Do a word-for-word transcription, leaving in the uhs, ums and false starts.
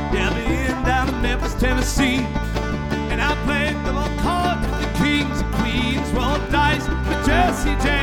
Yeah, been down in Memphis, Tennessee. And I played the cards with the kings and queens, rolled dice with Jesse James.